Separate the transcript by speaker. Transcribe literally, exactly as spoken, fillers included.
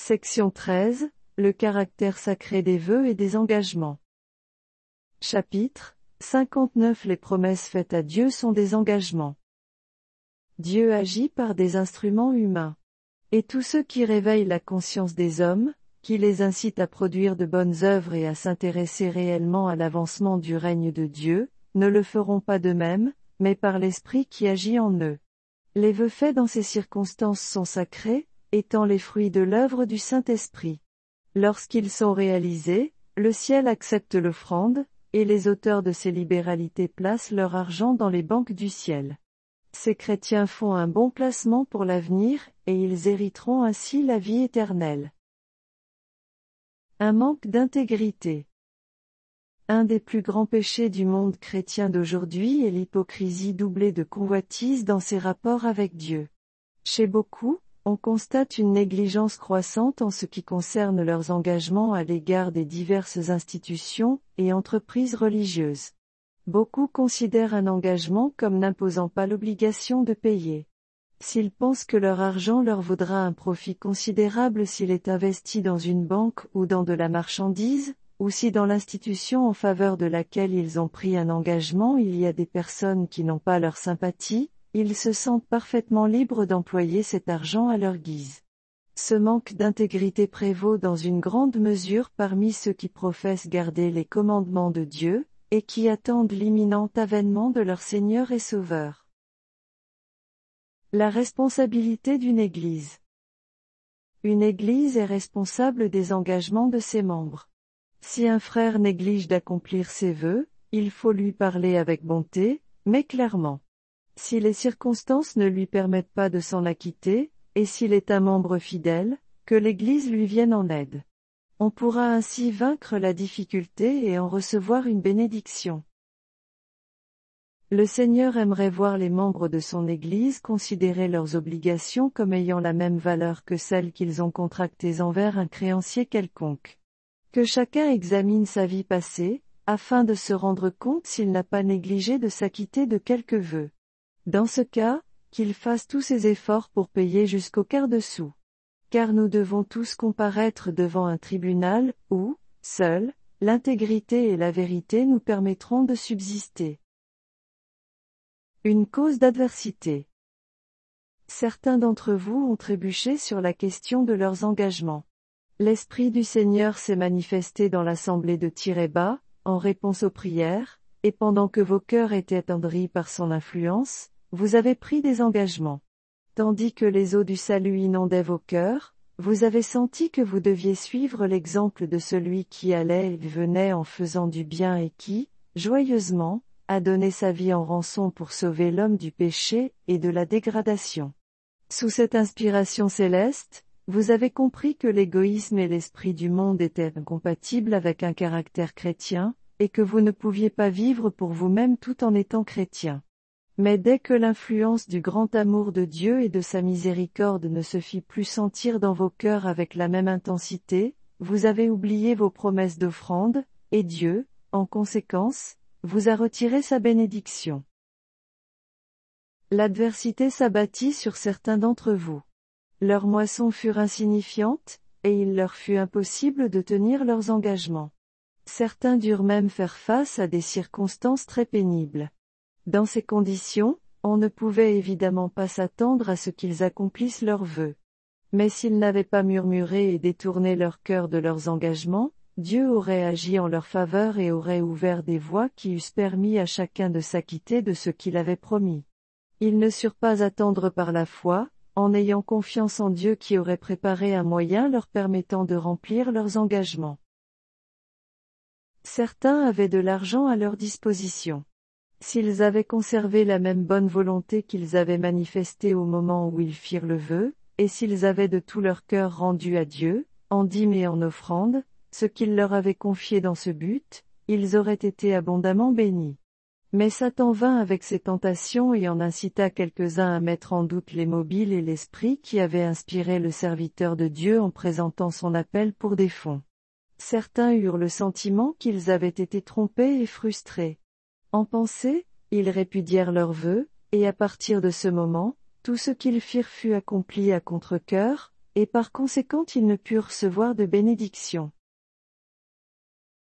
Speaker 1: Section treize, le caractère sacré des vœux et des engagements. Chapitre cinquante-neuf. Les promesses faites à Dieu sont des engagements. Dieu agit par des instruments humains. Et tous ceux qui réveillent la conscience des hommes, qui les incitent à produire de bonnes œuvres et à s'intéresser réellement à l'avancement du règne de Dieu, ne le feront pas d'eux-mêmes, mais par l'Esprit qui agit en eux. Les vœux faits dans ces circonstances sont sacrés, étant les fruits de l'œuvre du Saint-Esprit. Lorsqu'ils sont réalisés, le ciel accepte l'offrande, et les auteurs de ces libéralités placent leur argent dans les banques du ciel. Ces chrétiens font un bon placement pour l'avenir, et ils hériteront ainsi la vie éternelle. Un manque d'intégrité. Un des plus grands péchés du monde chrétien d'aujourd'hui est l'hypocrisie doublée de convoitise dans ses rapports avec Dieu. Chez beaucoup, on constate une négligence croissante en ce qui concerne leurs engagements à l'égard des diverses institutions et entreprises religieuses. Beaucoup considèrent un engagement comme n'imposant pas l'obligation de payer. S'ils pensent que leur argent leur vaudra un profit considérable s'il est investi dans une banque ou dans de la marchandise, ou si dans l'institution en faveur de laquelle ils ont pris un engagement il y a des personnes qui n'ont pas leur sympathie, ils se sentent parfaitement libres d'employer cet argent à leur guise. Ce manque d'intégrité prévaut dans une grande mesure parmi ceux qui professent garder les commandements de Dieu, et qui attendent l'imminent avènement de leur Seigneur et Sauveur. La responsabilité d'une Église. Une Église est responsable des engagements de ses membres. Si un frère néglige d'accomplir ses vœux, il faut lui parler avec bonté, mais clairement. Si les circonstances ne lui permettent pas de s'en acquitter, et s'il est un membre fidèle, que l'Église lui vienne en aide. On pourra ainsi vaincre la difficulté et en recevoir une bénédiction. Le Seigneur aimerait voir les membres de son Église considérer leurs obligations comme ayant la même valeur que celles qu'ils ont contractées envers un créancier quelconque. Que chacun examine sa vie passée, afin de se rendre compte s'il n'a pas négligé de s'acquitter de quelques vœux. Dans ce cas, qu'il fasse tous ses efforts pour payer jusqu'au quart de sou. Car nous devons tous comparaître devant un tribunal, où, seuls, l'intégrité et la vérité nous permettront de subsister. Une cause d'adversité. Certains d'entre vous ont trébuché sur la question de leurs engagements. L'Esprit du Seigneur s'est manifesté dans l'assemblée de Tyréba, en réponse aux prières, et pendant que vos cœurs étaient attendris par son influence, vous avez pris des engagements. Tandis que les eaux du salut inondaient vos cœurs, vous avez senti que vous deviez suivre l'exemple de celui qui allait et venait en faisant du bien et qui, joyeusement, a donné sa vie en rançon pour sauver l'homme du péché et de la dégradation. Sous cette inspiration céleste, vous avez compris que l'égoïsme et l'esprit du monde étaient incompatibles avec un caractère chrétien, et que vous ne pouviez pas vivre pour vous-même tout en étant chrétien. Mais dès que l'influence du grand amour de Dieu et de sa miséricorde ne se fit plus sentir dans vos cœurs avec la même intensité, vous avez oublié vos promesses d'offrande, et Dieu, en conséquence, vous a retiré sa bénédiction. L'adversité s'abattit sur certains d'entre vous. Leurs moissons furent insignifiantes, et il leur fut impossible de tenir leurs engagements. Certains durent même faire face à des circonstances très pénibles. Dans ces conditions, on ne pouvait évidemment pas s'attendre à ce qu'ils accomplissent leurs vœux. Mais s'ils n'avaient pas murmuré et détourné leur cœur de leurs engagements, Dieu aurait agi en leur faveur et aurait ouvert des voies qui eussent permis à chacun de s'acquitter de ce qu'il avait promis. Ils ne surent pas attendre par la foi, en ayant confiance en Dieu qui aurait préparé un moyen leur permettant de remplir leurs engagements. Certains avaient de l'argent à leur disposition. S'ils avaient conservé la même bonne volonté qu'ils avaient manifestée au moment où ils firent le vœu, et s'ils avaient de tout leur cœur rendu à Dieu, en dîmes et en offrandes, ce qu'il leur avait confié dans ce but, ils auraient été abondamment bénis. Mais Satan vint avec ses tentations et en incita quelques-uns à mettre en doute les mobiles et l'esprit qui avait inspiré le serviteur de Dieu en présentant son appel pour des fonds. Certains eurent le sentiment qu'ils avaient été trompés et frustrés. En pensée, ils répudièrent leurs vœux, et à partir de ce moment, tout ce qu'ils firent fut accompli à contre-cœur, et par conséquent il ne put recevoir de bénédiction.